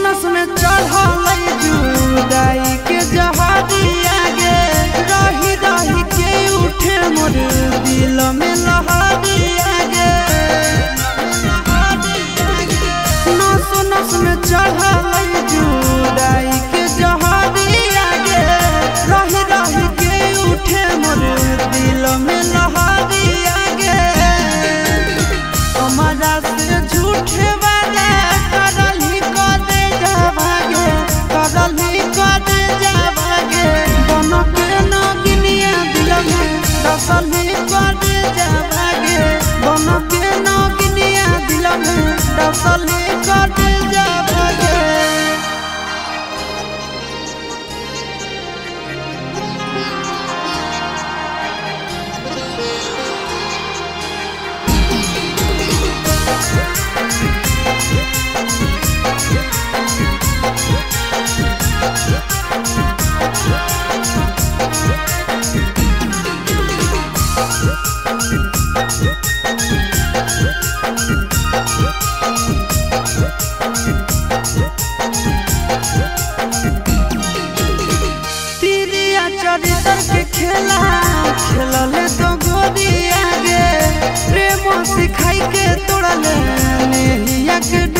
नस में चढ़ल जुदाई के जहादिया गे रही रही के उठे मोर दिल में लहरिया गे नस नस में चढ़ल जुदाई के जहादिया गे रही रही के उठे मोर दिल में लहरिया गे हमारा से झूठे वाला करली कदे जावागे करली कदे जावागे दोनों के नगिनिया दिल में दसली कदे जावागे दोनों के नगिनिया दिल में दसली कदे जावागे चरित्र के खेला खेलले तो गोदिया गे प्रेम सिखाई के तोड़ले नेहिया के